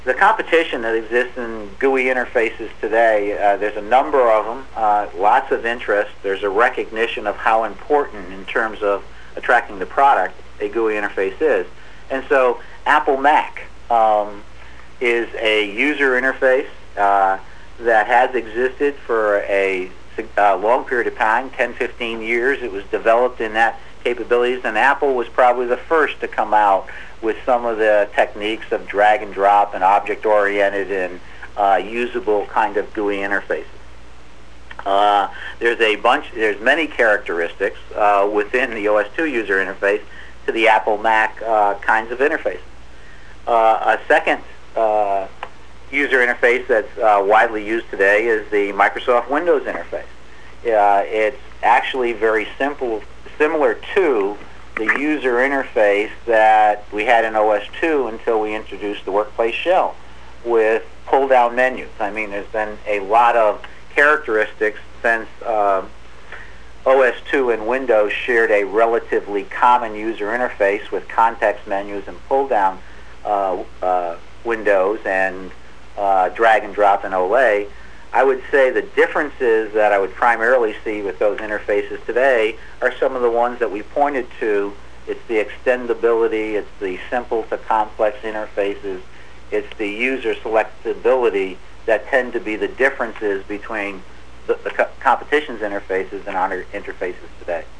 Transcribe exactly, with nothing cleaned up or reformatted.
The competition that exists in G U I interfaces today, uh, there's a number of them, uh, lots of interest. There's a recognition of how important in terms of attracting the product a G U I interface is. And so Apple Mac um, is a user interface uh, that has existed for a uh, long period of time, ten, fifteen years. It was developed in that capabilities, and Apple was probably the first to come out with some of the techniques of drag and drop and object-oriented and uh, usable kind of G U I interfaces. Uh, there's a bunch, there's many characteristics uh, within the O S two user interface to the Apple Mac uh, kinds of interfaces. Uh, a second uh, user interface that's uh, widely used today is the Microsoft Windows interface. Uh, it's actually very simple, similar to the user interface that we had in O S two until we introduced the Workplace Shell with pull-down menus. I mean, there's been a lot of characteristics since uh, O S two and Windows shared a relatively common user interface with context menus and pull-down uh, uh, windows and uh, drag and drop and Olay. I would say the differences that I would primarily see with those interfaces today are some of the ones that we pointed to. It's the extendability, it's the simple to complex interfaces, it's the user selectability that tend to be the differences between the, the co competition's interfaces and our interfaces today.